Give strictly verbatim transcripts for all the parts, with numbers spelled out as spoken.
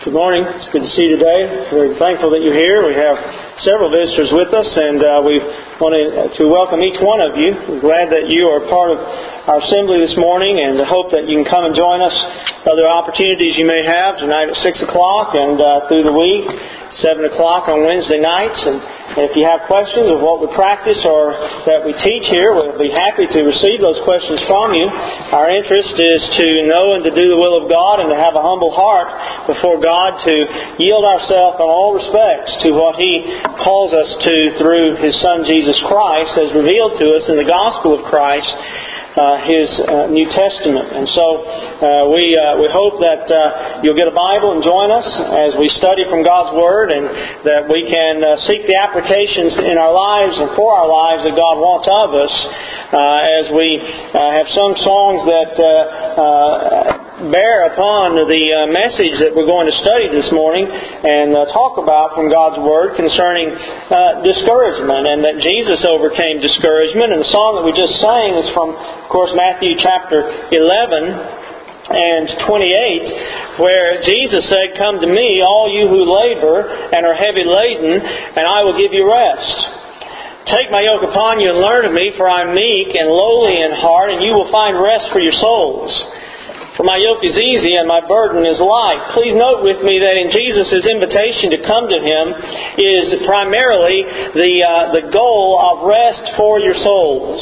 Good morning. It's good to see you today. We're thankful that you're here. We have several visitors with us, and uh, we want to welcome each one of you. We're glad that you are part of our assembly this morning, and hope that you can come and join us. Other opportunities you may have tonight at six o'clock and uh, through the week, seven o'clock on Wednesday nights. And if you have questions of what we practice or that we teach here, we'll be happy to receive those questions from you. Our interest is to know and to do the will of God and to have a humble heart before God, to yield ourselves in all respects to what He calls us to through His Son Jesus Christ, as revealed to us in the gospel of Christ, Uh, His uh, New Testament. And so uh, we uh, we hope that uh, you'll get a Bible and join us as we study from God's Word, and that we can uh, seek the applications in our lives and for our lives that God wants of us, uh, as we uh, have sung songs that uh, uh, bear upon the uh, message that we're going to study this morning and uh, talk about from God's Word concerning uh, discouragement, and that Jesus overcame discouragement. And the song that we just sang is from, of course, Matthew chapter eleven and twenty-eight, where Jesus said, "Come to me, all you who labor and are heavy laden, and I will give you rest. Take my yoke upon you and learn of me, for I am meek and lowly in heart, and you will find rest for your souls. For my yoke is easy and my burden is light." Please note with me that in Jesus' invitation to come to Him is primarily the uh, the goal of rest for your souls.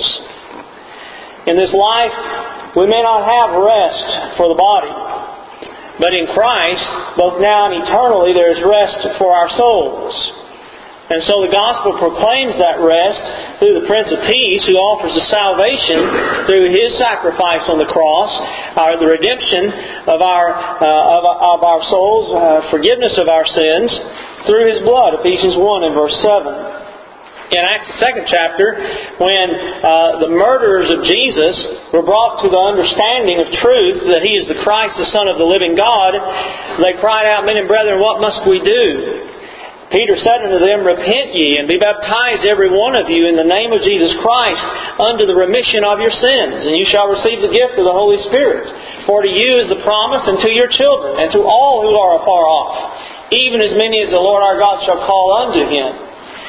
In this life, we may not have rest for the body, but in Christ, both now and eternally, there is rest for our souls. And so the gospel proclaims that rest through the Prince of Peace, who offers us salvation through His sacrifice on the cross, our, the redemption of our uh, of, of our souls, uh, forgiveness of our sins through His blood. Ephesians one and verse seven. In Acts the second chapter, when uh, the murderers of Jesus were brought to the understanding of truth that He is the Christ, the Son of the living God, they cried out, "Men and brethren, what must we do?" Peter said unto them, "Repent ye, and be baptized every one of you in the name of Jesus Christ unto the remission of your sins, and you shall receive the gift of the Holy Spirit. For to you is the promise, and to your children, and to all who are afar off, even as many as the Lord our God shall call unto Him."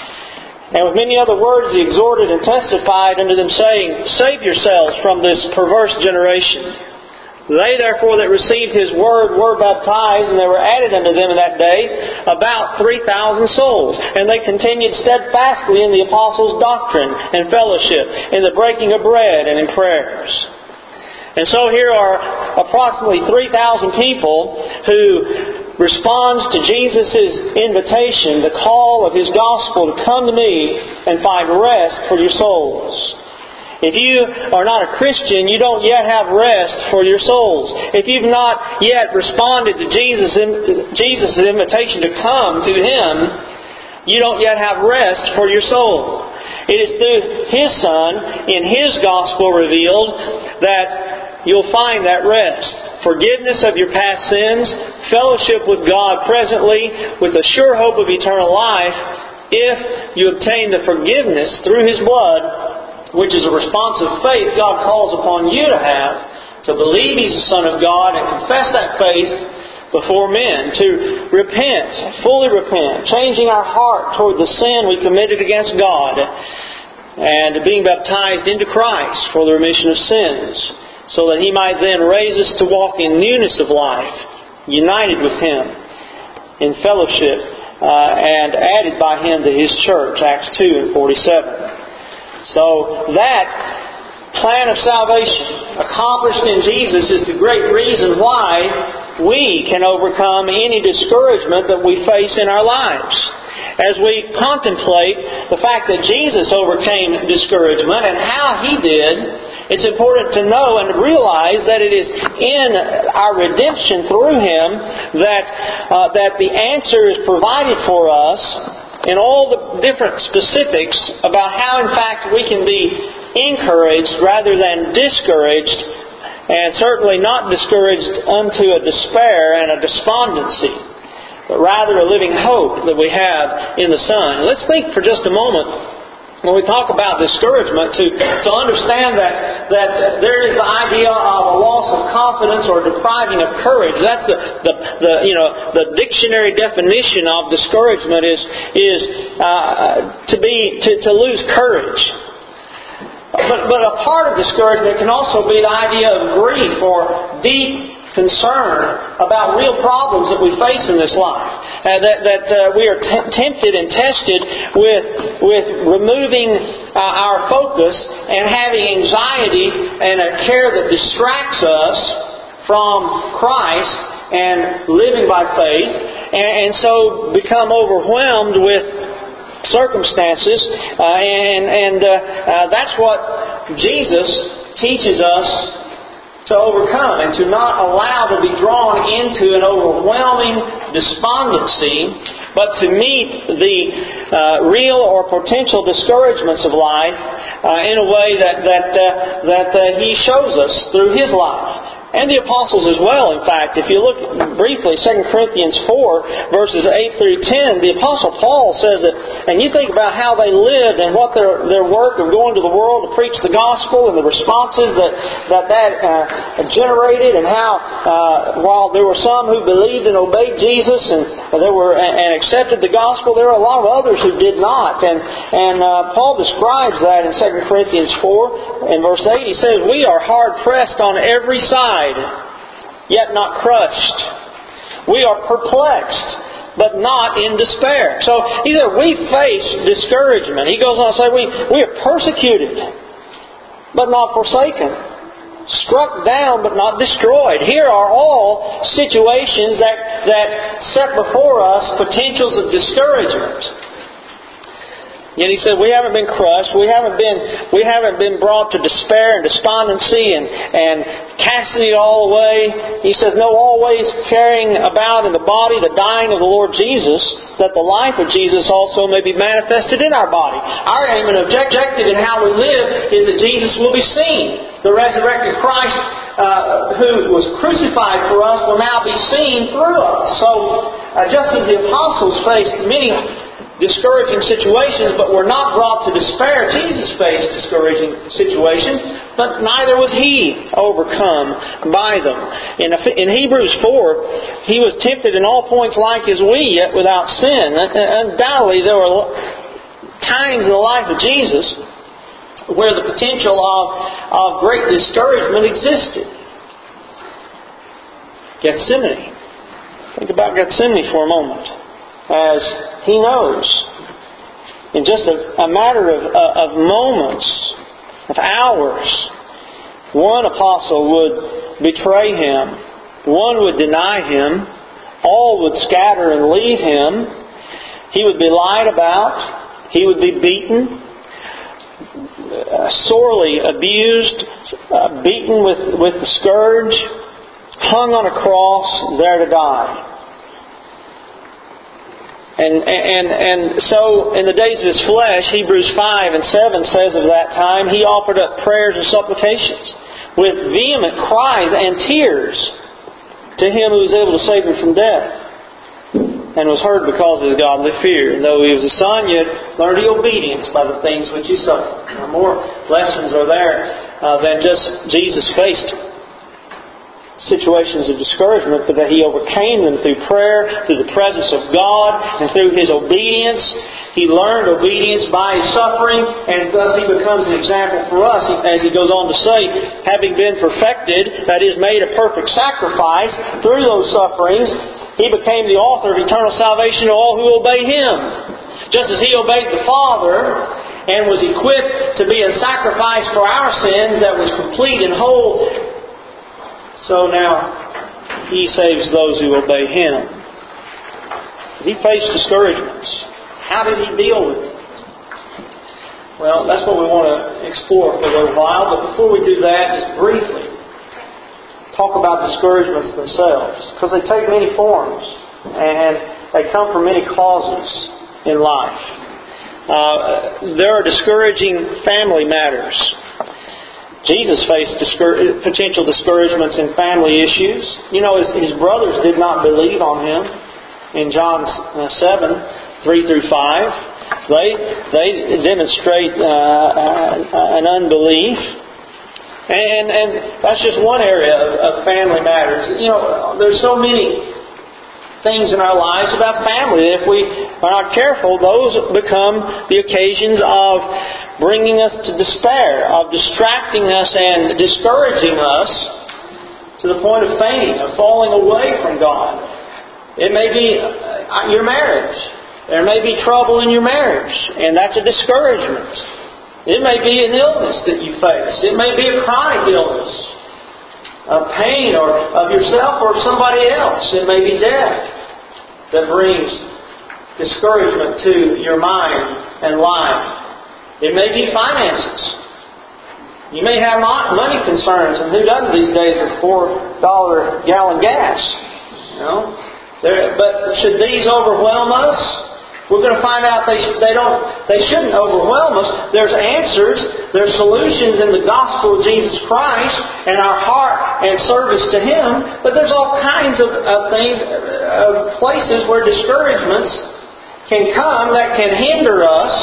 And with many other words He exhorted and testified unto them, saying, "Save yourselves from this perverse generation." They therefore that received His word were baptized, and there were added unto them in that day about three thousand souls. And they continued steadfastly in the apostles' doctrine and fellowship, in the breaking of bread and in prayers. And so here are approximately three thousand people who responds to Jesus' invitation, the call of His gospel to come to me and find rest for your souls. If you are not a Christian, you don't yet have rest for your souls. If you've not yet responded to Jesus' Jesus' invitation to come to Him, you don't yet have rest for your soul. It is through His Son, in His gospel revealed, that you'll find that rest. Forgiveness of your past sins, fellowship with God presently, with the sure hope of eternal life, if you obtain the forgiveness through His blood, which is a response of faith God calls upon you to have, to believe He's the Son of God and confess that faith before men, to repent, fully repent, changing our heart toward the sin we committed against God, and being baptized into Christ for the remission of sins, so that He might then raise us to walk in newness of life, united with Him in fellowship, uh, and added by Him to His church, Acts two and forty-seven. So that plan of salvation accomplished in Jesus is the great reason why we can overcome any discouragement that we face in our lives. As we contemplate the fact that Jesus overcame discouragement and how He did, it's important to know and realize that it is in our redemption through Him that uh, that the answer is provided for us in all the different specifics about how, in fact, we can be encouraged rather than discouraged, and certainly not discouraged unto a despair and a despondency, but rather a living hope that we have in the Son. Let's think for just a moment when we talk about discouragement, to, to understand that, that there is the idea of a loss of confidence or depriving of courage. That's the, the, the you know the dictionary definition of discouragement is is uh, to be to, to lose courage. But but a part of discouragement can also be the idea of grief or deep concern about real problems that we face in this life. Uh, that that uh, we are t- tempted and tested with with removing uh, our focus and having anxiety and a care that distracts us from Christ and living by faith, and, and so become overwhelmed with circumstances, uh, and and uh, uh, that's what Jesus teaches us to overcome, and to not allow to be drawn into an overwhelming despondency, but to meet the uh, real or potential discouragements of life uh, in a way that that uh, that uh, He shows us through His life. And the apostles as well, in fact. If you look briefly, Second Corinthians four, verses eight through ten, the Apostle Paul says that, and you think about how they lived and what their their work of going to the world to preach the gospel and the responses that that, that uh, generated, and how uh, while there were some who believed and obeyed Jesus and there were and accepted the gospel, there were a lot of others who did not. And and uh, Paul describes that in Second Corinthians four, in verse eight. He says, "We are hard pressed on every side, yet not crushed. We are perplexed, but not in despair." So he said, we face discouragement. He goes on to say, we, we are persecuted, but not forsaken. Struck down, but not destroyed. Here are all situations that, that set before us potentials of discouragement. Yet he said, we haven't been crushed. We haven't been we haven't been brought to despair and despondency and, and casting it all away. He says, no, always carrying about in the body the dying of the Lord Jesus, that the life of Jesus also may be manifested in our body. Our aim and objective in how we live is that Jesus will be seen. The resurrected Christ uh, who was crucified for us will now be seen through us. So uh, just as the apostles faced many discouraging situations, but were not brought to despair. Jesus faced discouraging situations, but neither was He overcome by them. In, in Hebrews four, He was tempted in all points like as we, yet without sin. Undoubtedly, there were times in the life of Jesus where the potential of, of great discouragement existed. Gethsemane. Think about Gethsemane for a moment. As He knows, in just a, a matter of, uh, of moments, of hours, one apostle would betray Him, one would deny Him, all would scatter and leave Him, He would be lied about, He would be beaten, uh, sorely abused, uh, beaten with, with the scourge, hung on a cross, there to die. And, and and so in the days of His flesh, Hebrews five and seven says of that time, He offered up prayers and supplications with vehement cries and tears to Him who was able to save Him from death, and was heard because of His godly fear. And though He was a Son, yet learned He obedience by the things which He suffered. Now, more lessons are there uh, than just Jesus faced situations of discouragement, but that He overcame them through prayer, through the presence of God, and through His obedience. He learned obedience by His suffering, and thus He becomes an example for us, as He goes on to say, having been perfected, that is, made a perfect sacrifice through those sufferings, He became the author of eternal salvation to all who obey Him. Just as He obeyed the Father and was equipped to be a sacrifice for our sins that was complete and whole, so now He saves those who obey Him. He faced discouragements. How did He deal with it? Well, that's what we want to explore for a little while. But before we do that, just briefly talk about discouragements themselves, because they take many forms and they come from many causes in life. Uh, there are discouraging family matters. Jesus faced discour- potential discouragements in family issues. You know, his, his brothers did not believe on Him. in John seven, three through five. They they demonstrate uh, uh, an unbelief. And, and that's just one area of, of family matters. You know, there's so many things in our lives about family that if we are not careful, those become the occasions of bringing us to despair, of distracting us and discouraging us to the point of fainting, of falling away from God. It may be your marriage. There may be trouble in your marriage, and that's a discouragement. It may be an illness that you face. It may be a chronic illness, a pain or of yourself or somebody else. It may be death that brings discouragement to your mind and life. It may be finances. You may have money concerns, and who doesn't these days with four dollar gallon gas? You know, there, but should these overwhelm us? We're going to find out they they don't they shouldn't overwhelm us. There's answers, there's solutions in the gospel of Jesus Christ and our heart and service to Him. But there's all kinds of, of things, of places where discouragements can come that can hinder us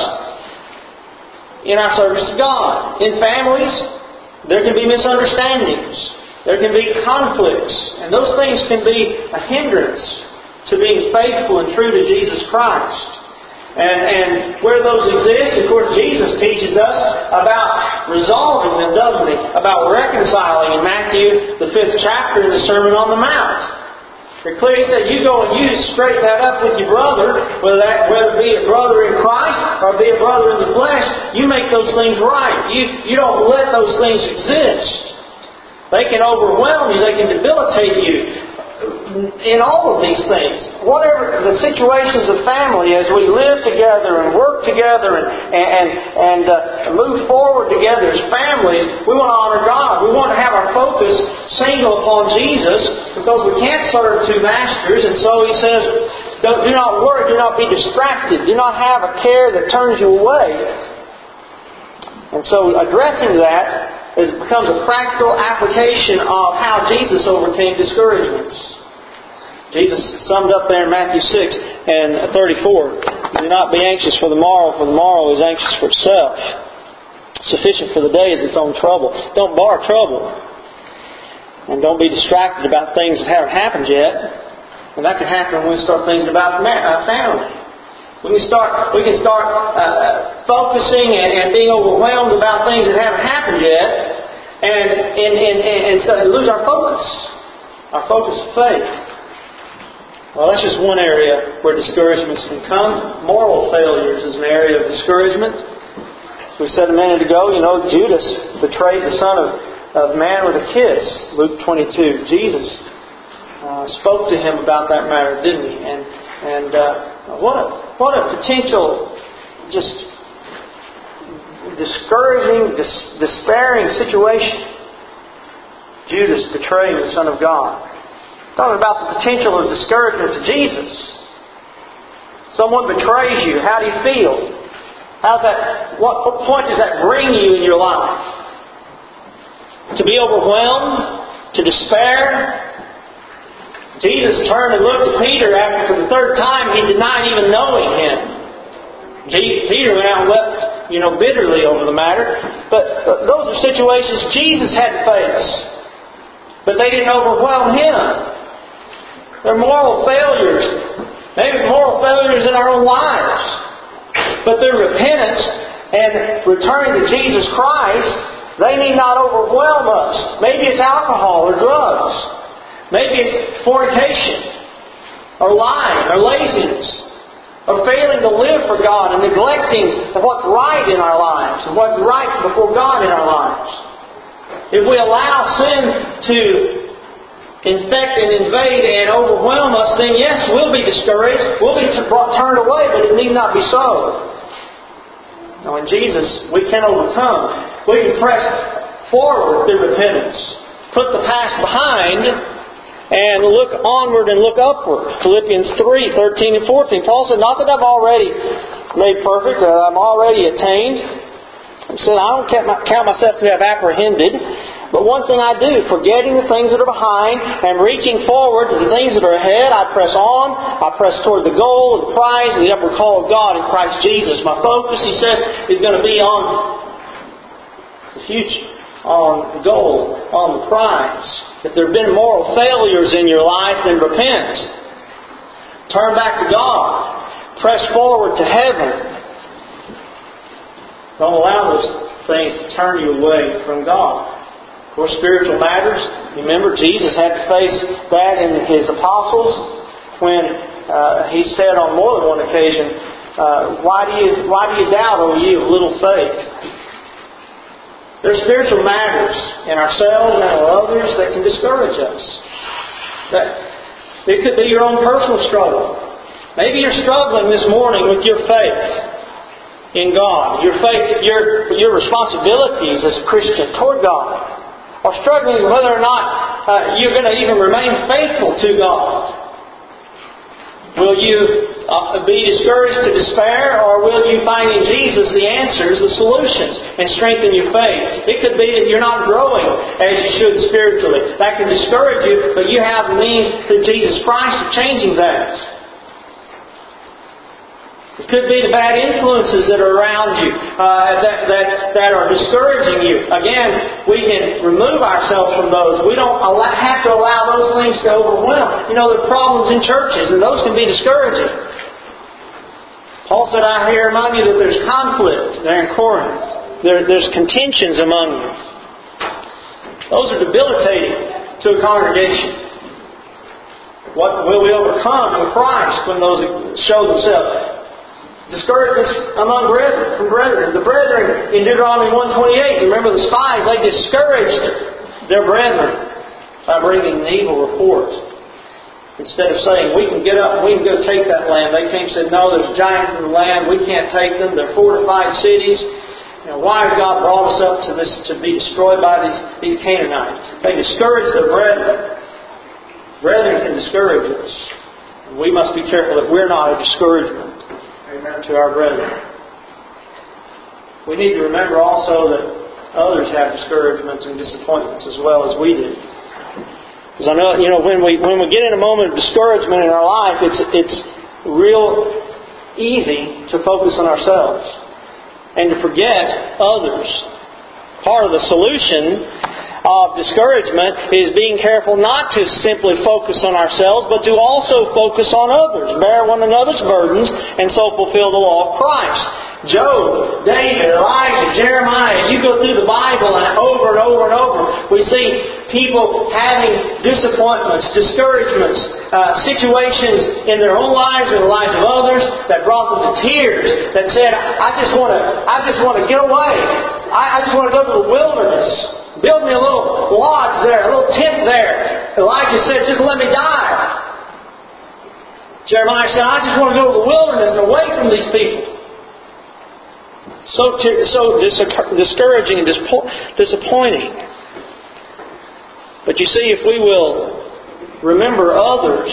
in our service to God. In families, there can be misunderstandings, there can be conflicts, and those things can be a hindrance to being faithful and true to Jesus Christ. And, and where those exist, of course, Jesus teaches us about resolving them, doesn't He? About reconciling in Matthew, the fifth chapter in the Sermon on the Mount. It clearly said, you go and you straighten that up with your brother, whether that whether it be a brother in Christ or be a brother in the flesh, you make those things right. You, you don't let those things exist. They can overwhelm you, they can debilitate you. In all of these things, whatever the situations of family, as we live together and work together and and and uh, move forward together as families, we want to honor God. We want to have our focus single upon Jesus, because we can't serve two masters. And so He says, "Don't do not worry, do not be distracted, do not have a care that turns you away." And so, addressing that, it becomes a practical application of how Jesus overcame discouragements. Jesus summed up there in Matthew six and thirty-four, "Do not be anxious for the morrow, for the morrow is anxious for itself. Sufficient for the day is its own trouble." Don't borrow trouble. And don't be distracted about things that haven't happened yet. And that can happen when we start thinking about family. We can start, we can start uh, focusing and, and being overwhelmed about things that haven't happened yet, and, and, and, and, and so lose our focus, our focus of faith. Well, that's just one area where discouragements can come. Moral failures is an area of discouragement. As we said a minute ago, you know, Judas betrayed the Son of, of Man with a kiss, Luke twenty-two. Jesus uh, spoke to him about that matter, didn't He? And and uh, what a what a potential, just discouraging, dis- despairing situation. Judas betraying the Son of God. Talking about the potential of discouragement to Jesus. Someone betrays you. How do you feel? How's that? What, what point does that bring you in your life? To be overwhelmed? To despair? Jesus turned and looked at Peter after, for the third time, he denied even knowing Him. Peter went out and wept, you know, bitterly over the matter. But, but those are situations Jesus had to face. But they didn't overwhelm Him. They're moral failures. Maybe moral failures in our own lives. But through repentance and returning to Jesus Christ, they need not overwhelm us. Maybe it's alcohol or drugs. Maybe it's fornication or lying or laziness or failing to live for God and neglecting of what's right in our lives and what's right before God in our lives. If we allow sin to infect and invade and overwhelm us, then yes, we'll be discouraged, we'll be turned away, but it need not be so. Now in Jesus, we can overcome. We can press forward through repentance, put the past behind, and look onward and look upward. Philippians three, thirteen and fourteen. Paul said, "Not that I've already made perfect, that I'm already attained." He said, "I don't count myself to have apprehended, But one thing I do, forgetting the things that are behind and reaching forward to the things that are ahead, I press on, I press toward the goal, the prize, and the upward call of God in Christ Jesus. My focus, he says, is going to be on the future, on the goal, on the prize. If there have been moral failures in your life, then repent. Turn back to God. Press forward to heaven. Don't allow those things to turn you away from God. Of course, spiritual matters. Remember, Jesus had to face that in His apostles when uh, He said on more than one occasion, uh, why do you why do you doubt, O ye of little faith? There are spiritual matters in ourselves and in others that can discourage us. That it could be your own personal struggle. Maybe you're struggling this morning with your faith in God, your faith, your your responsibilities as a Christian toward God, or struggling with whether or not uh, you're going to even remain faithful to God. Will you uh, be discouraged to despair, or will you find in Jesus the answers, the solutions, and strengthen your faith? It could be that you're not growing as you should spiritually. That can discourage you, but you have the means through Jesus Christ of changing that. It could be the bad influences that are around you, uh, that, that, that are discouraging you. Again, we can remove ourselves from those. We don't allow, have to allow those things to overwhelm. You know, there are problems in churches, and those can be discouraging. Paul said, I here remind you that there's conflict there in Corinth. There, there's contentions among you. Those are debilitating to a congregation. What will we overcome in Christ when those show themselves? Discouragements among brethren, from brethren. The brethren in Deuteronomy one twenty-eight, remember the spies, they discouraged their brethren by bringing an evil report. Instead of saying, we can get up and we can go take that land, they came and said, no, there's giants in the land, we can't take them, they're fortified cities. You know, why has God brought us up to this to be destroyed by these, these Canaanites? They discouraged their brethren. Brethren can discourage us. And we must be careful that we're not a discouragement to our brethren. We need to remember also that others have discouragements and disappointments as well as we do. Because I know, you know, when we when we get in a moment of discouragement in our life, it's it's real easy to focus on ourselves and to forget others. Part of the solution of discouragement is being careful not to simply focus on ourselves, but to also focus on others, bear one another's burdens, and so fulfill the law of Christ. Job, David, Elijah, Jeremiah, you go through the Bible and over and over and over, we see people having disappointments, discouragements, uh, situations in their own lives or the lives of others that brought them to tears, that said, I just want to, I just want to get away. I, I just want to go to the wilderness. Build me a little lodge there, a little tent there. Elijah said, just let me die. Jeremiah said, I just want to go to the wilderness and away from these people. So so discouraging and disappointing. But you see, if we will remember others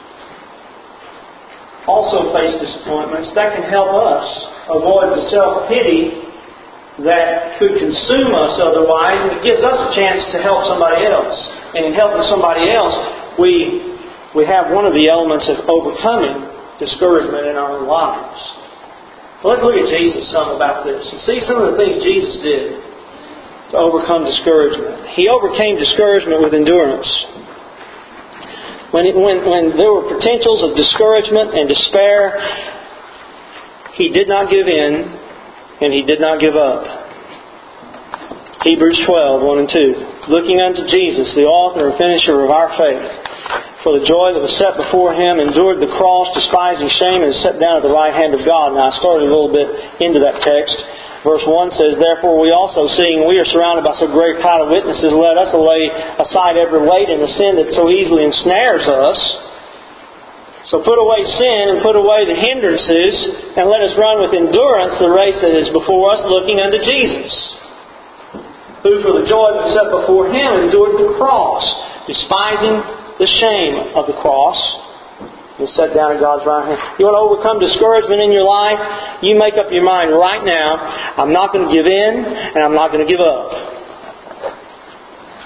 also face disappointments, that can help us avoid the self-pity that could consume us otherwise, and it gives us a chance to help somebody else. And in helping somebody else, we we have one of the elements of overcoming discouragement in our own lives. Well, let's look at Jesus some about this and see some of the things Jesus did to overcome discouragement. He overcame discouragement with endurance. When it, when when there were potentials of discouragement and despair, He did not give in. And He did not give up. Hebrews twelve, one and two. Looking unto Jesus, the author and finisher of our faith, for the joy that was set before Him, endured the cross, despising shame, and sat down at the right hand of God. Now I started a little bit into that text. Verse one says, therefore we also, seeing we are surrounded by so great a cloud of witnesses, let us lay aside every weight and the sin that so easily ensnares us. So put away sin and put away the hindrances, and let us run with endurance the race that is before us, looking unto Jesus, who for the joy that was set before Him endured the cross, despising the shame of the cross, and sat down at God's right hand. You want to overcome discouragement in your life? You make up your mind right now, I'm not going to give in, and I'm not going to give up.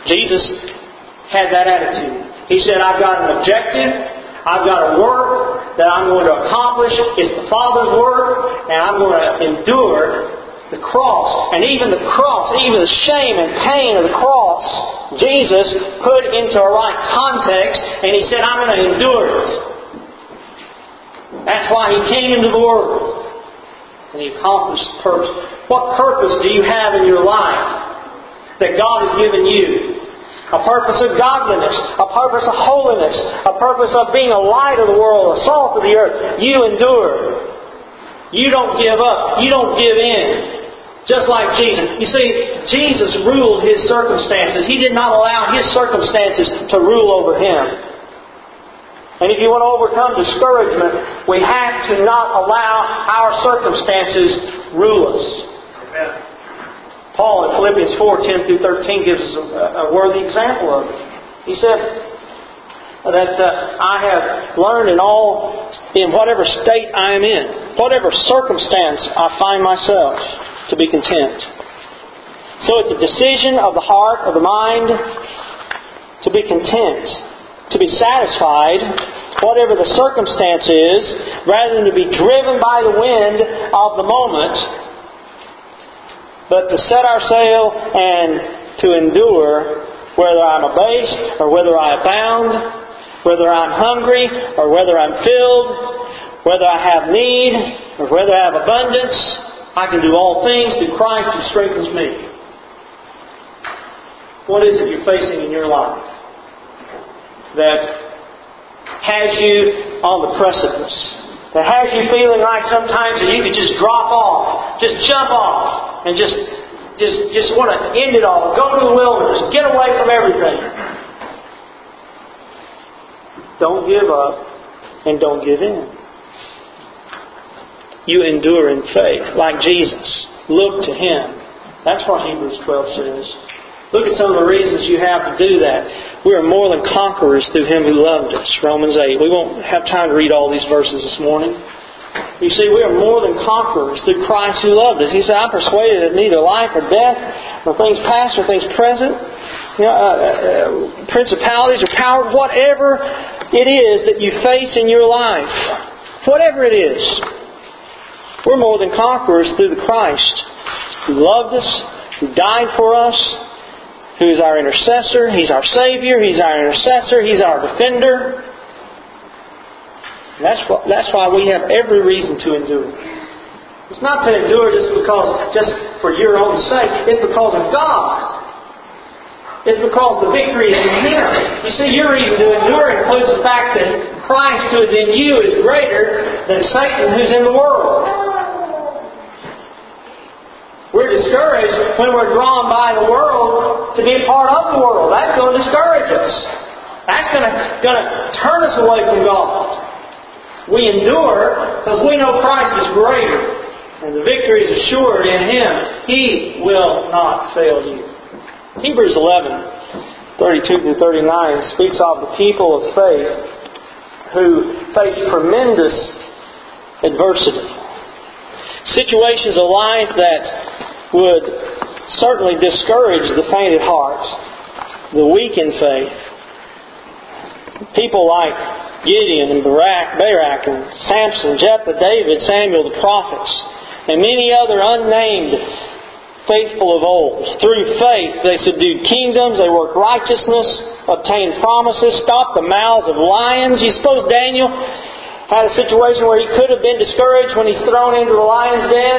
Jesus had that attitude. He said, I've got an objective. I've got a work that I'm going to accomplish. It's the Father's work, and I'm going to endure the cross. And even the cross, even the shame and pain of the cross, Jesus put into a right context, and He said, I'm going to endure it. That's why He came into the world. And He accomplished the purpose. What purpose do you have in your life that God has given you? A purpose of godliness, a purpose of holiness, a purpose of being a light of the world, a salt of the earth. You endure. You don't give up. You don't give in. Just like Jesus. You see, Jesus ruled His circumstances. He did not allow His circumstances to rule over Him. And if you want to overcome discouragement, we have to not allow our circumstances rule us. Amen. Paul in Philippians four, ten through thirteen gives us a, a worthy example of it. He said that uh, I have learned in all, in whatever state I am in, whatever circumstance I find myself, to be content. So it's a decision of the heart, of the mind, to be content, to be satisfied, whatever the circumstance is, rather than to be driven by the wind of the moment, but to set our sail and to endure, whether I'm abased or whether I abound, whether I'm hungry or whether I'm filled, whether I have need or whether I have abundance. I can do all things through Christ who strengthens me. What is it you're facing in your life that has you on the precipice? That has you feeling like sometimes that you could just drop off, just jump off, and just, just, just want to end it all. Go to the wilderness. Get away from everything. Don't give up and don't give in. You endure in faith, like Jesus. Look to Him. That's what Hebrews twelve says. Look at some of the reasons you have to do that. We are more than conquerors through Him who loved us. Romans eight. We won't have time to read all these verses this morning. You see, we are more than conquerors through Christ who loved us. He said, I'm persuaded that neither life or death, nor things past or things present, you know, uh, uh, principalities or power, whatever it is that you face in your life, whatever it is, we're more than conquerors through the Christ who loved us, who died for us, who is our intercessor. He's our Savior. He's our intercessor. He's our defender. That's what, that's why we have every reason to endure. It's not to endure just because, just for your own sake. It's because of God. It's because the victory is in Him. You see, your reason to endure includes the fact that Christ who is in you is greater than Satan who's in the world. We're discouraged when we're drawn by the world to be a part of the world. That's going to discourage us. That's going to, going to turn us away from God. We endure because we know Christ is greater. And the victory is assured in Him. He will not fail you. Hebrews eleven, thirty-two through thirty-nine speaks of the people of faith who face tremendous adversity. Situations of life that would certainly discourage the faint at heart, the weak in faith. People like Gideon and Barak, Barak and Samson, Jephthah, David, Samuel, the prophets, and many other unnamed faithful of old. Through faith they subdued kingdoms, they worked righteousness, obtained promises, stopped the mouths of lions. You suppose Daniel had a situation where he could have been discouraged when he's thrown into the lion's den?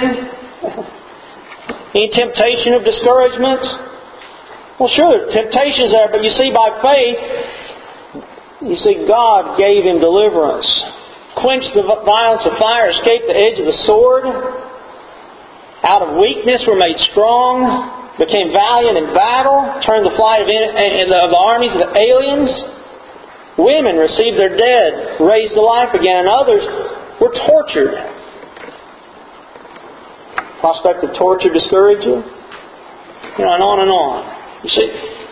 Any temptation of discouragement? Well, sure, temptation's there, but you see, by faith, you see, God gave him deliverance. Quenched the violence of fire, escaped the edge of the sword. Out of weakness were made strong, became valiant in battle, turned the flight of, in, of the armies of the aliens. Women received their dead, raised to life again, and others were tortured. Prospect of torture discourage you? You know, and on and on. You see,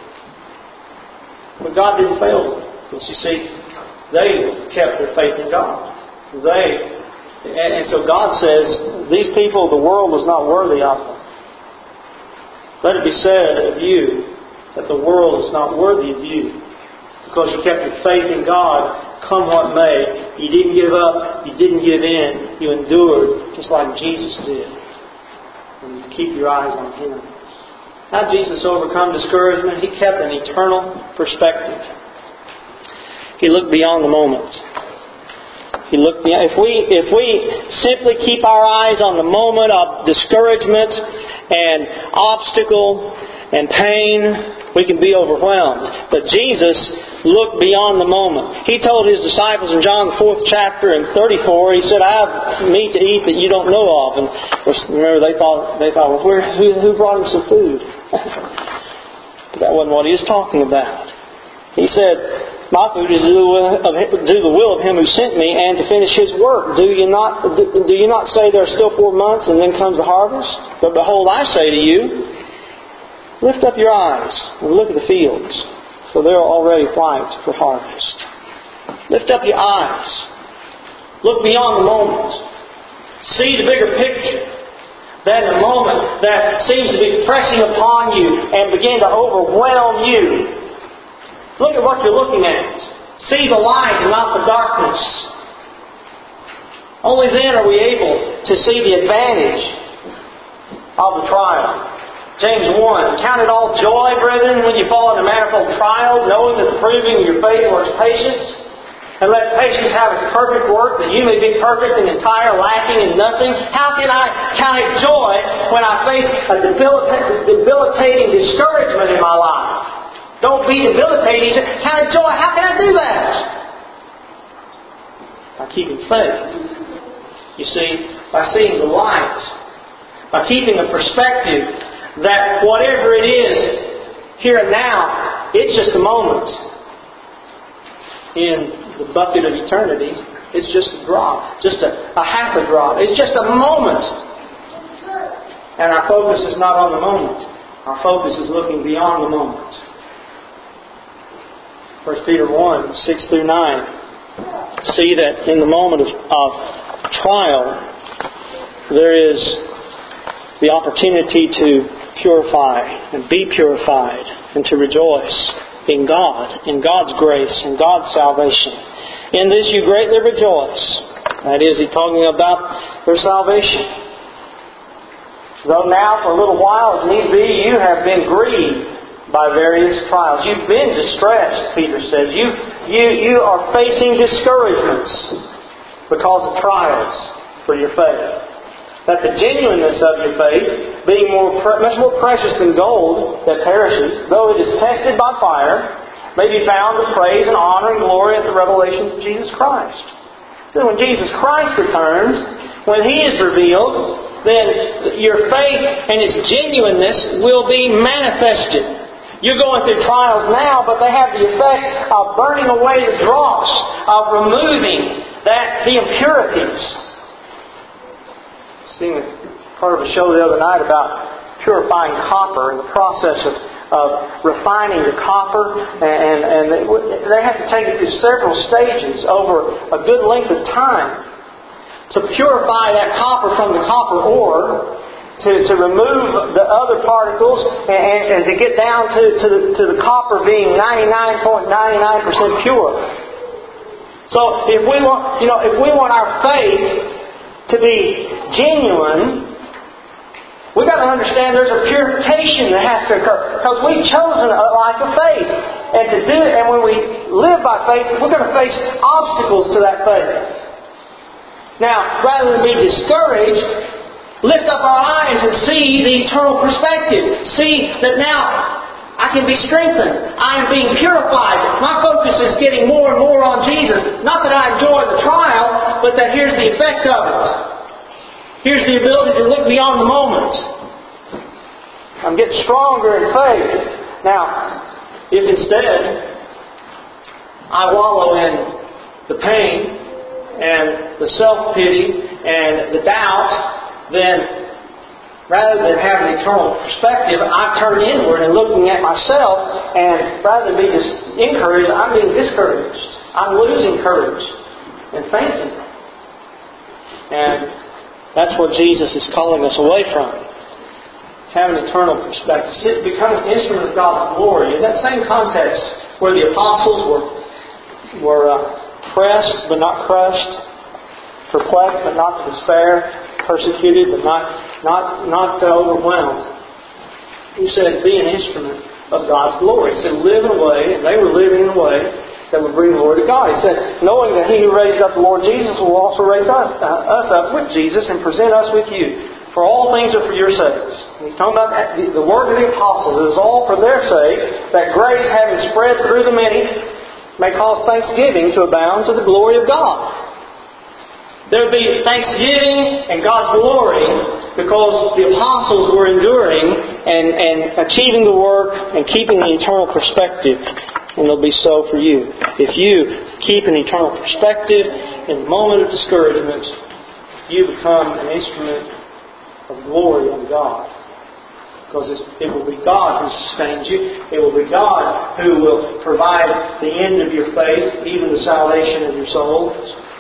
but God didn't fail them. Because you see, they kept their faith in God. They, and so God says, these people, the world was not worthy of them. Let it be said of you that the world is not worthy of you. Because you kept your faith in God, come what may. You didn't give up. You didn't give in. You endured just like Jesus did. And you keep your eyes on Him. How did Jesus overcome discouragement? He kept an eternal perspective. He looked beyond the moment. He looked beyond. If we if we simply keep our eyes on the moment of discouragement and obstacle and pain, we can be overwhelmed. But Jesus looked beyond the moment. He told His disciples in John the fourth chapter and thirty-four, He said, "I have meat to eat that you don't know of." And remember, they thought, they thought, well, where, who, who brought Him some food? But that wasn't what He was talking about. He said, "My food is to do the will of Him who sent me and to finish His work. Do you not, do you not say there are still four months and then comes the harvest? But behold, I say to you, lift up your eyes and look at the fields, for they are already white for harvest." Lift up your eyes. Look beyond the moment. See the bigger picture than the moment that seems to be pressing upon you and begin to overwhelm you. Look at what you're looking at. See the light and not the darkness. Only then are we able to see the advantage of the trial. James one, "Count it all joy, brethren, when you fall into manifold trials, knowing that the proving of your faith works patience. And let patience have its perfect work, that you may be perfect and entire, lacking in nothing." How can I count it joy when I face a debilitating, debilitating discouragement in my life? Don't be debilitating. Count it joy. How can I do that? By keeping faith. You see, by seeing the light. By keeping a perspective that whatever it is, here and now, it's just a moment. In the bucket of eternity, it's just a drop. Just a, a half a drop. It's just a moment. And our focus is not on the moment. Our focus is looking beyond the moment. First Peter one, six through nine. See that in the moment of, of trial, there is the opportunity to purify and be purified and to rejoice in God, in God's grace, in God's salvation. In this you greatly rejoice. That is, He's talking about their salvation. Though now for a little while, if need be, you have been grieved by various trials. You've been distressed, Peter says. You, you, you are facing discouragements because of trials for your faith. That the genuineness of your faith, being more much more precious than gold that perishes, though it is tested by fire, may be found to praise and honor and glory at the revelation of Jesus Christ. So when Jesus Christ returns, when He is revealed, then your faith and its genuineness will be manifested. You're going through trials now, but they have the effect of burning away the dross, of removing that the impurities. Seeing part of a show the other night about purifying copper and the process of, of refining the copper, and, and they, they have to take it through several stages over a good length of time to purify that copper from the copper ore. To, to remove the other particles and, and to get down to, to, the, to the copper being ninety-nine point nine nine percent pure. So if we want, you know, if we want our faith to be genuine, we've got to understand there's a purification that has to occur, because we've chosen a life of faith, and to do it, and when we live by faith, we're going to face obstacles to that faith. Now, rather than be discouraged, lift up our eyes and see the eternal perspective. See that now I can be strengthened. I am being purified. My focus is getting more and more on Jesus. Not that I enjoy the trial, but that here's the effect of it. Here's the ability to look beyond the moment. I'm getting stronger in faith. Now, if instead I wallow in the pain and the self-pity and the doubt, then rather than having an eternal perspective, I turn inward and looking at myself, and rather than be dis- encouraged, I'm being discouraged. I'm losing courage and fainting. And that's what Jesus is calling us away from. have an eternal perspective. Sit, become an instrument of God's glory. In that same context where the apostles were, were uh, pressed but not crushed, perplexed but not to despair, persecuted but not, not, not uh, overwhelmed. He said, be an instrument of God's glory. He said, live in a way, and they were living in a way that would bring glory to God. He said, knowing that He who raised up the Lord Jesus will also raise us, uh, us up with Jesus and present us with you. For all things are for your sakes. And he's talking about the, the word of the apostles. It was all for their sake, that grace, having spread through the many, may cause thanksgiving to abound to the glory of God. There would be thanksgiving and God's glory because the apostles were enduring and, and achieving the work and keeping the eternal perspective. And it'll be so for you. If you keep an eternal perspective in the moment of discouragement, you become an instrument of glory on God. Because it will be God who sustains you. It will be God who will provide the end of your faith, even the salvation of your soul.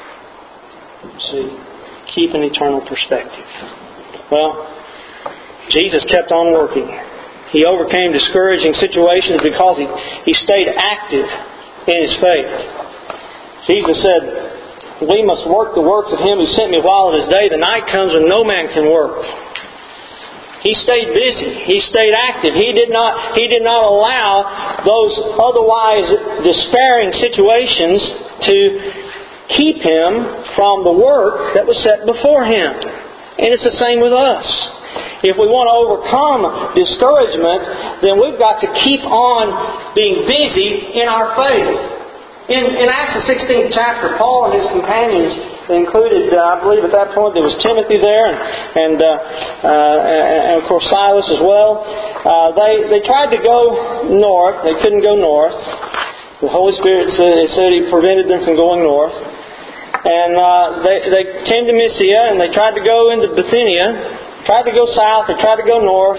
See, keep an eternal perspective. Well, Jesus kept on working. He overcame discouraging situations because he, he stayed active in His faith. Jesus said, we must work the works of Him who sent me while it is day. The night comes when no man can work. He stayed busy. He stayed active. He did not, he did not allow those otherwise despairing situations to keep Him from the work that was set before Him. And it's the same with us. If we want to overcome discouragement, then we've got to keep on being busy in our faith. In, in Acts the sixteenth chapter, Paul and his companions included, uh, I believe at that point there was Timothy there, and and, uh, uh, and of course Silas as well. Uh, they they tried to go north. They couldn't go north. The Holy Spirit said, it said He prevented them from going north. And uh, they they came to Mysia and they tried to go into Bithynia. Tried to go south. They tried to go north.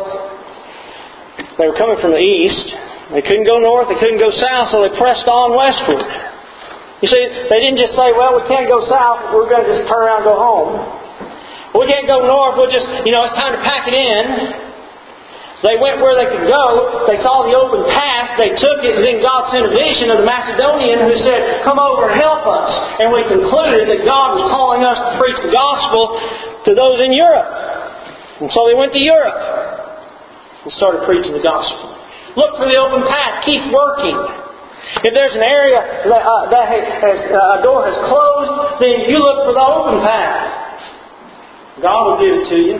They were coming from the east. They couldn't go north, they couldn't go south, so they pressed on westward. You see, they didn't just say, well, we can't go south, we're going to just turn around and go home. We can't go north, we'll just, you know, it's time to pack it in. They went where they could go, they saw the open path, they took it, and then God sent a vision of the Macedonian who said, come over and help us. And we concluded that God was calling us to preach the gospel to those in Europe. And so they went to Europe and started preaching the gospel. Look for the open path. Keep working. If there's an area that, uh, that has, uh, a door has closed, then you look for the open path. God will give it to you.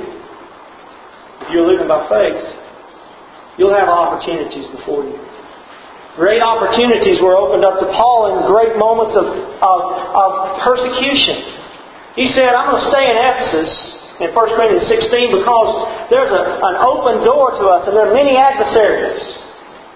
If you're living by faith, you'll have opportunities before you. Great opportunities were opened up to Paul in great moments of, of, of persecution. He said, I'm going to stay in Ephesus in First Corinthians sixteen because there's a, an open door to us and there are many adversaries.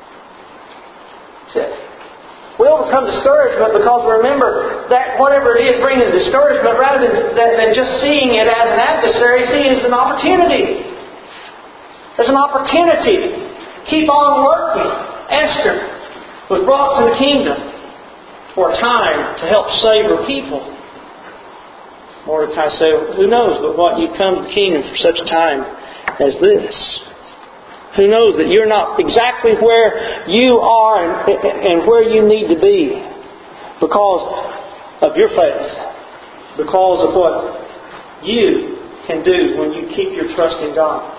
We overcome discouragement because we remember that whatever it is bringing discouragement, rather than, than, than just seeing it as an adversary, see it as an opportunity. There's an opportunity. Keep on working. Esther was brought to the kingdom for a time to help save her people. Mordecai said, who knows but what you come to the kingdom for such a time as this? Who knows that you're not exactly where you are and, and where you need to be because of your faith, because of what you can do when you keep your trust in God.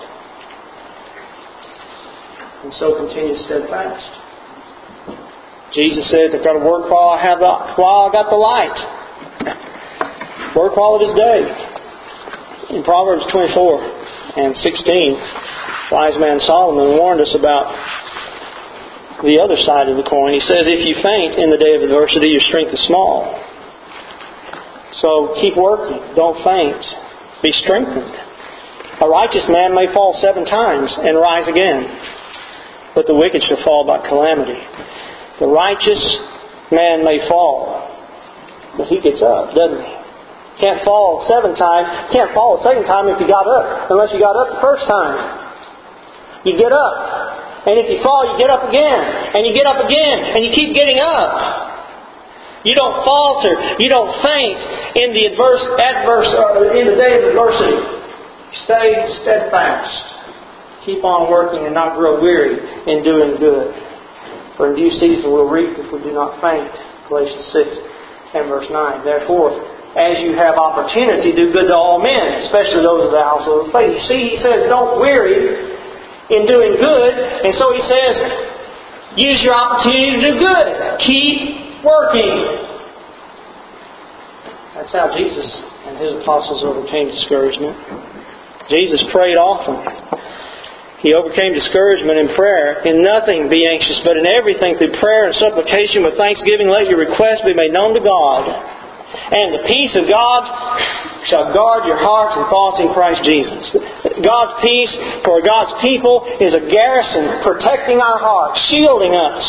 And so continue steadfast. Jesus said, I've got to work while I have the, while I got the light. Work while it is day. In Proverbs twenty-four and sixteen, wise man Solomon warned us about the other side of the coin. He says, if you faint in the day of adversity, your strength is small. So keep working. Don't faint. Be strengthened. A righteous man may fall seven times and rise again, but the wicked shall fall by calamity. The righteous man may fall, but he gets up, doesn't he? Can't fall seven times. Can't fall a second time if you got up, unless you got up the first time. You get up. And if you fall, you get up again. And you get up again. And you keep getting up. You don't falter. You don't faint in the adverse, adverse or in the day of adversity. Stay steadfast. Keep on working and not grow weary in doing good. For in due season we'll reap if we do not faint. Galatians six and verse nine. Therefore, as you have opportunity, do good to all men, especially those of the household of faith. You see, he says, don't weary in doing good. And so he says, use your opportunity to do good. Keep working. That's how Jesus and His apostles overcame discouragement. Jesus prayed often. He overcame discouragement in prayer. In nothing be anxious, but in everything through prayer and supplication with thanksgiving let your requests be made known to God. And the peace of God shall guard your hearts and thoughts in Christ Jesus. God's peace for God's people is a garrison protecting our hearts, shielding us,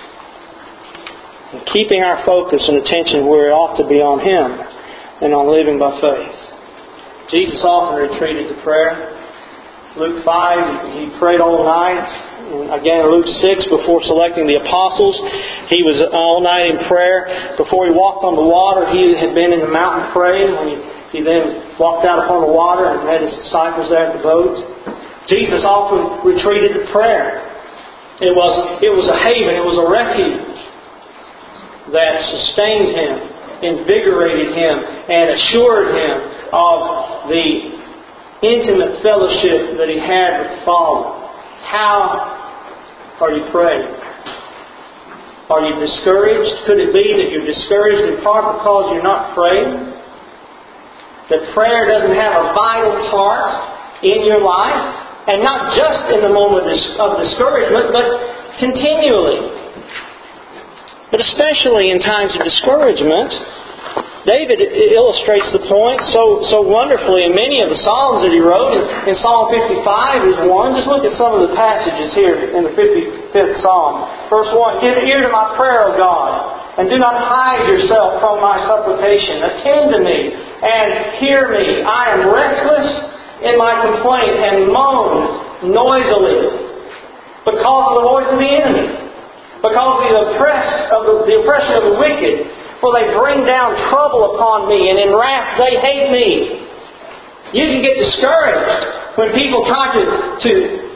and keeping our focus and attention where it ought to be on Him and on living by faith. Jesus often retreated to prayer. Luke five, He prayed all night. And again, Luke six, before selecting the apostles, He was all night in prayer. Before He walked on the water, He had been in the mountain praying. When He, he then walked out upon the water and met His disciples there at the boat. Jesus often retreated to prayer. It was, it was a haven, it was a refuge that sustained Him, invigorated Him, and assured Him of the intimate fellowship that He had with the Father. How are you praying? Are you discouraged? Could it be that you're discouraged in part because you're not praying? That prayer doesn't have a vital part in your life? And not just in the moment of discouragement, but continually. But especially in times of discouragement, David illustrates the point so so wonderfully in many of the Psalms that he wrote. In, in Psalm fifty-five is one. Just look at some of the passages here in the fifty-fifth Psalm. Verse one, give ear to my prayer, O God, and do not hide yourself from my supplication. Attend to me and hear me. I am restless in my complaint and moan noisily because of the voice of the enemy, because of the oppressed of the, the oppression of the wicked. For they bring down trouble upon me, and in wrath they hate me. You can get discouraged when people try to, to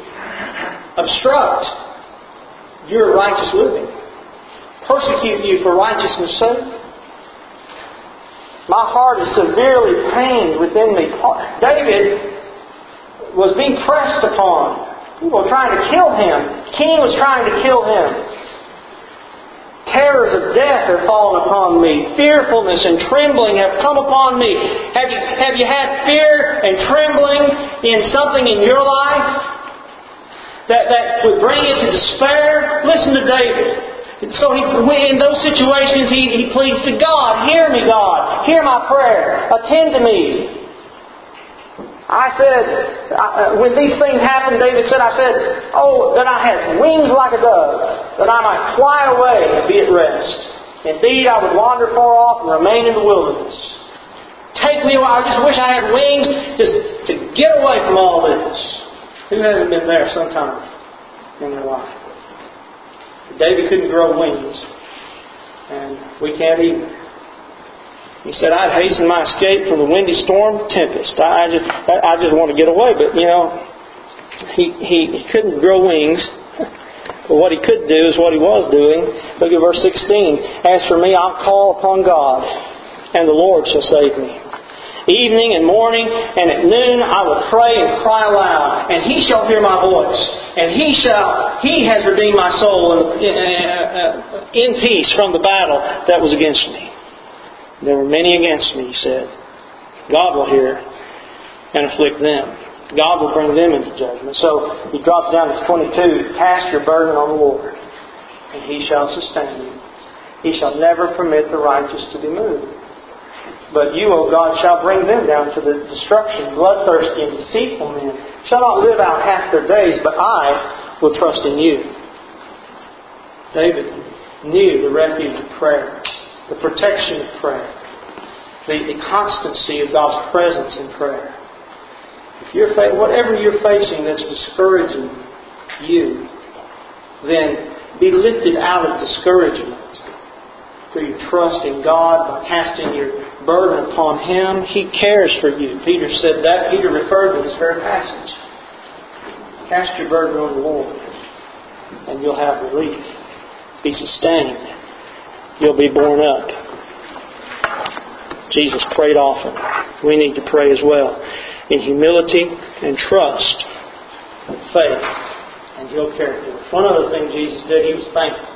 obstruct your righteous living, persecute you for righteousness' sake. My heart is severely pained within me. David was being pressed upon. People were trying to kill him. The king was trying to kill him. Terrors of death are fallen upon me. Fearfulness and trembling have come upon me. Have you, have you had fear and trembling in something in your life that, that would bring you to despair? Listen to David. So he, in those situations, he, he pleads to God, hear me, God. Hear my prayer. Attend to me. I said, when these things happened, David said, I said, oh, that I had wings like a dove, that I might fly away and be at rest. Indeed, I would wander far off and remain in the wilderness. Take me away. I just wish I had wings just to get away from all this. Who hasn't been there sometime in their life? David couldn't grow wings, and we can't either. He said, I'd hasten my escape from the windy storm tempest. I just I just want to get away. But, you know, he, he, he couldn't grow wings. But what he could do is what he was doing. Look at verse sixteen. As for me, I'll call upon God, and the Lord shall save me. Evening and morning and at noon I will pray and cry aloud, and He shall hear my voice. And He shall, He has redeemed my soul in, in, in peace from the battle that was against me. There were many against me, he said. God will hear and afflict them. God will bring them into judgment. So he drops down to twenty-two. Cast your burden on the Lord, and He shall sustain you. He shall never permit the righteous to be moved. But you, O God, shall bring them down to the destruction. Bloodthirsty and deceitful men shall not live out half their days, but I will trust in you. David knew the refuge of prayer, the protection of prayer, the, the constancy of God's presence in prayer. If you're whatever you're facing that's discouraging you, then be lifted out of discouragement through your trust in God by casting your burden upon Him. He cares for you. Peter said that. Peter referred to this very passage. Cast your burden on the Lord, and you'll have relief. Be sustained. You'll be borne up. Jesus prayed often. We need to pray as well. In humility and trust and faith. And He'll care for us. One other thing Jesus did, He was thankful.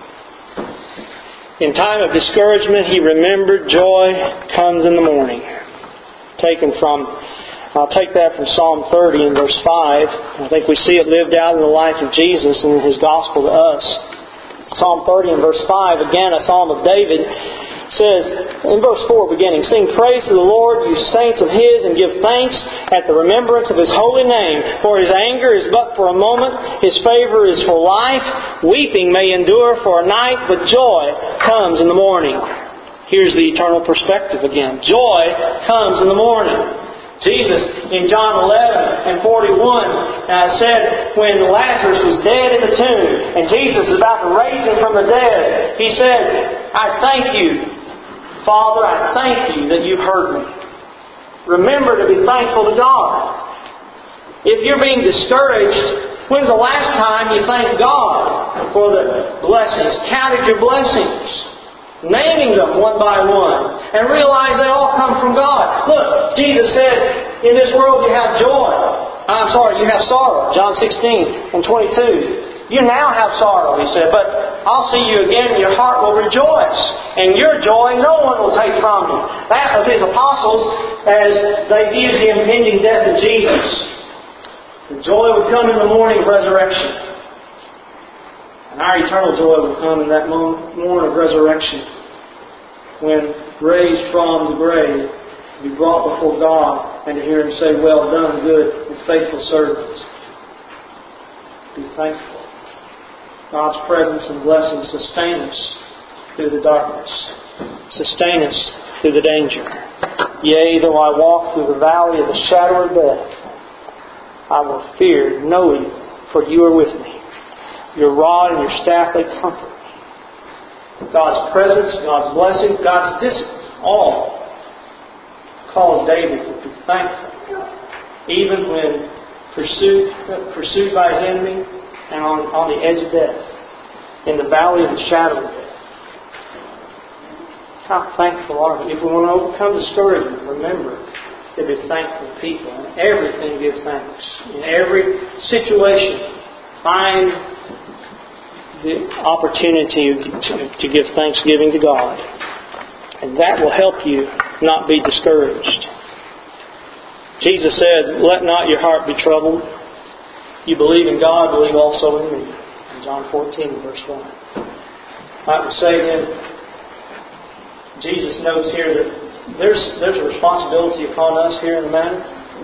In time of discouragement, He remembered joy comes in the morning. Taken from, I'll take that from Psalm thirty in verse five. I think we see it lived out in the life of Jesus and in His gospel to us. Psalm thirty in verse five, again a psalm of David, says, in verse four beginning, "Sing praise to the Lord, you saints of His, and give thanks at the remembrance of His holy name. For His anger is but for a moment, His favor is for life. Weeping may endure for a night, but joy comes in the morning." Here's the eternal perspective again. Joy comes in the morning. Jesus in John eleven and forty-one uh, said when Lazarus was dead in the tomb and Jesus is about to raise him from the dead, He said, "I thank you, Father, I thank you that you've heard me." Remember to be thankful to God. If you're being discouraged, when's the last time you thanked God for the blessings? Counted your blessings. Naming them one by one. And realize they all come from God. Look, Jesus said, in this world you have joy. I'm sorry, you have sorrow. John sixteen and twenty-two. You now have sorrow, He said, but I'll see you again and your heart will rejoice. And your joy no one will take from you. That of His apostles as they viewed the impending death of Jesus. The joy would come in the morning of resurrection. And our eternal joy will come in that morning of resurrection when raised from the grave to be brought before God and to hear Him say, "Well done, good and faithful servants." Be thankful. God's presence and blessing sustain us through the darkness. Sustain us through the danger. "Yea, though I walk through the valley of the shadow of death, I will fear no evil, for you are with me. Your rod and your staff, they comfort me." God's presence, God's blessing, God's discipline, all cause David to be thankful. Even when pursued, pursued by his enemy and on, on the edge of death. In the valley of the shadow of death. How thankful are we? If we want to overcome discouragement, remember to be thankful people. In everything give thanks. In every situation, find the opportunity to, to give thanksgiving to God. And that will help you not be discouraged. Jesus said, "Let not your heart be troubled. You believe in God, believe also in me." In John fourteen, verse one. I would say then, Jesus notes here that there's, there's a responsibility upon us here in the matter.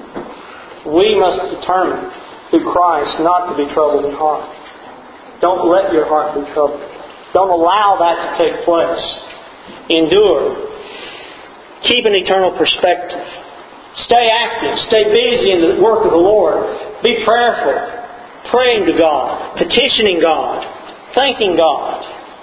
We must determine through Christ not to be troubled in heart. Don't let your heart be troubled. Don't allow that to take place. Endure. Keep an eternal perspective. Stay active. Stay busy in the work of the Lord. Be prayerful. Praying to God. Petitioning God. Thanking God.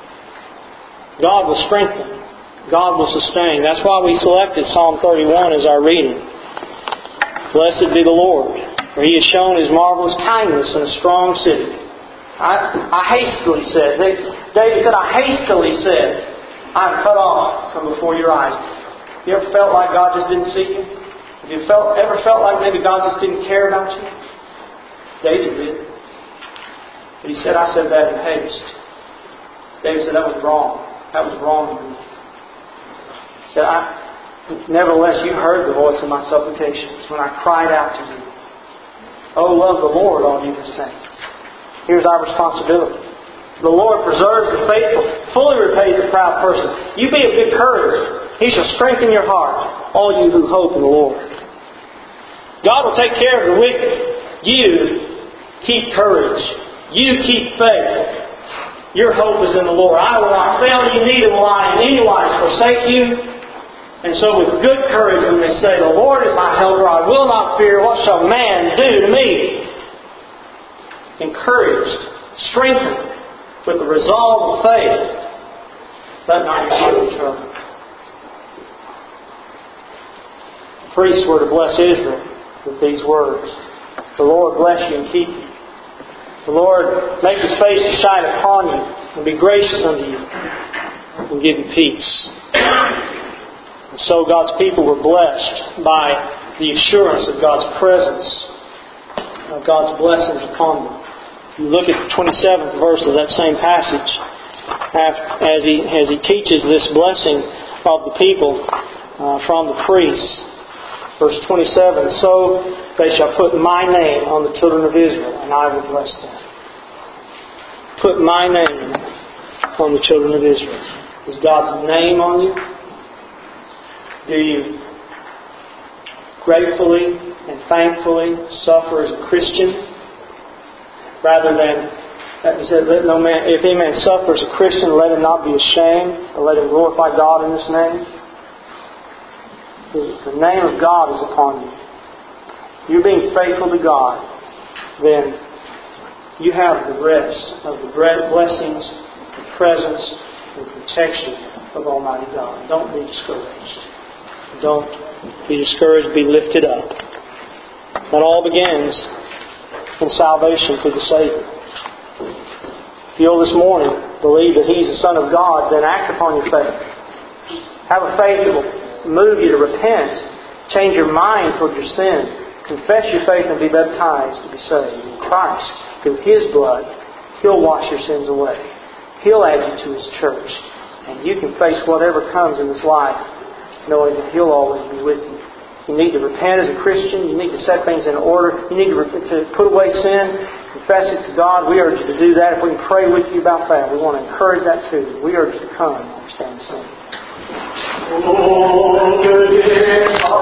God will strengthen. God will sustain. That's why we selected Psalm thirty-one as our reading. "Blessed be the Lord, for He has shown His marvelous kindness in a strong city." I, I hastily said, David said, I hastily said, "I am cut off from before your eyes." You ever felt like God just didn't see you? Have you felt, ever felt like maybe God just didn't care about you? David did. But he said, "I said that in haste." David said, "That was wrong. That was wrong of me." He said, I, "Nevertheless, you heard the voice of my supplications when I cried out to you. Oh, love the Lord, all you His saints." Here's our responsibility. The Lord preserves the faithful, fully repays the proud person. You be of good courage. He shall strengthen your heart, all you who hope in the Lord. God will take care of the wicked. You keep courage. You keep faith. Your hope is in the Lord. "I will not fail you, neither will I in any wise forsake you." And so with good courage when they say, "The Lord is my helper, I will not fear. What shall man do to me?" Encouraged, strengthened with the resolve of faith, let not your heart be troubled. The priests were to bless Israel with these words. "The Lord bless you and keep you. The Lord make His face to shine upon you and be gracious unto you and give you peace. And so God's people were blessed by the assurance of God's presence, of God's blessings upon them. You look at the twenty-seventh verse of that same passage, as he, as he teaches this blessing of the people uh, from the priests. Verse twenty-seven, so they shall put my name on the children of Israel, and I will bless them. Put my name on the children of Israel. Is God's name on you? Do you gratefully and thankfully suffer as a Christian? Rather than, he said, let no man, if any man suffers as a Christian, let him not be ashamed, but let him glorify God in His name. The name of God is upon you. You're being faithful to God, then you have the rest of the blessings, the presence, and protection of Almighty God. Don't be discouraged. Don't be discouraged. Be lifted up. That all begins in salvation through the Savior. If you'll this morning believe that He's the Son of God, then act upon your faith. Have a faith that will move you to repent, change your mind toward your sin, confess your faith and be baptized to be saved. In Christ, through His blood, He'll wash your sins away. He'll add you to His church. And you can face whatever comes in this life, knowing that He'll always be with you. You need to repent as a Christian. You need to set things in order. You need to, to put away sin, confess it to God. We urge you to do that. If we can pray with you about that, we want to encourage that too. We urge you to come and stand and sing.